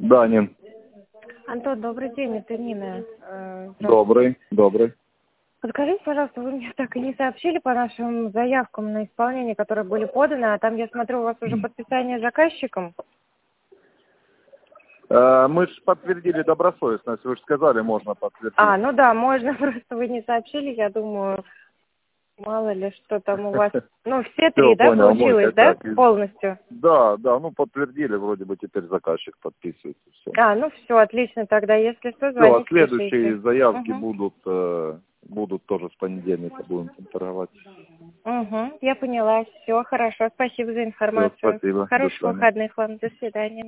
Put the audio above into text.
Да, Нин. Антон, добрый день, это Нина. Добрый. Подскажите, пожалуйста, вы мне так и не сообщили по нашим заявкам на исполнение, которые были поданы, а там, я смотрю, у вас уже подписание заказчиком. Мы же подтвердили добросовестность, вы же сказали, можно подтвердить. Ну да, можно, просто вы не сообщили, я думаю, мало ли, что там у вас. Ну, все три, да, понял, получилось, да, полностью? Да, подтвердили, вроде бы теперь заказчик подписывается. Все. Ну все, отлично, тогда, если что, Все, а звоните, следующие пишите. заявки будут тоже с понедельника, будем там торговать. Я поняла, все, хорошо, спасибо за Все, информацию. спасибо. До Хороших свидания. выходных вам, до свидания.